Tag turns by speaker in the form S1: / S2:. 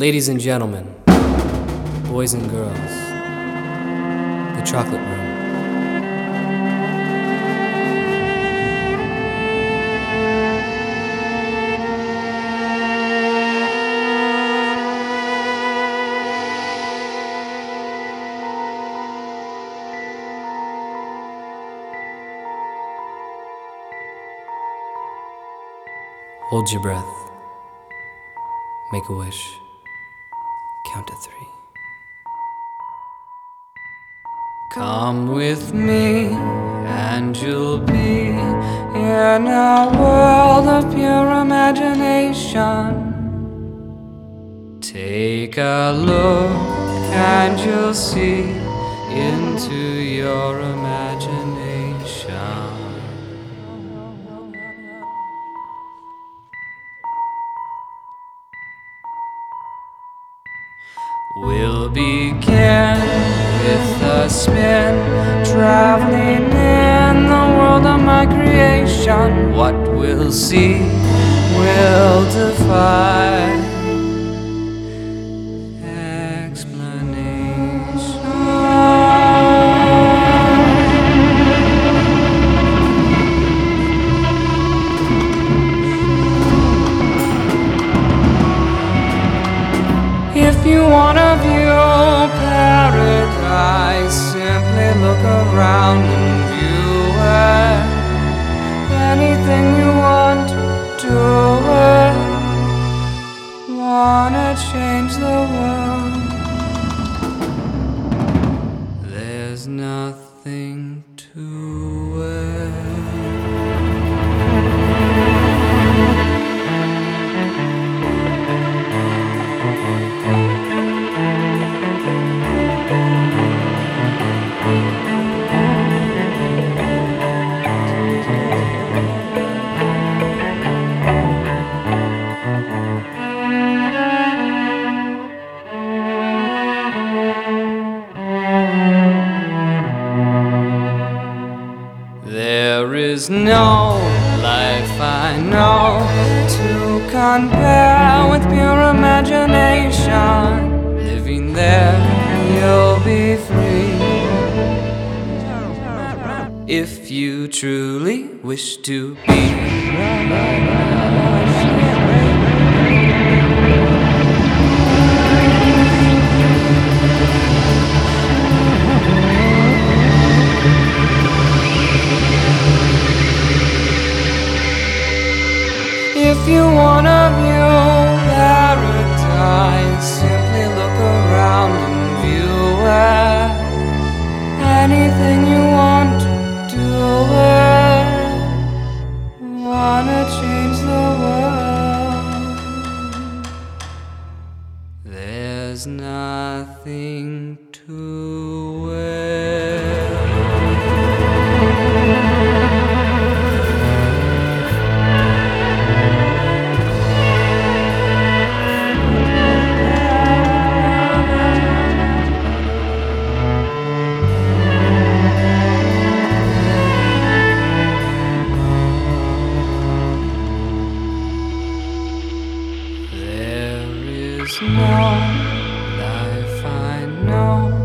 S1: Ladies and gentlemen, boys and girls, the chocolate room. Hold your breath. Make a wish. Count to 3. Come with me, and you'll be in a world of pure imagination. Take a look, and you'll see into your imagination. We'll begin with a spin, traveling in the world of my creation. What we'll see will defy explanation. If you wanna view paradise, simply look around and view it. Anything you want, do it. Wanna change the world? There's nothing to it. There is no life I know to compare with pure imagination. Living there, you'll be free. If you truly wish to be. If you wanna view paradise, simply look around and view it. Anything you want, do it. Wanna change the world? There's nothing to it. No life I know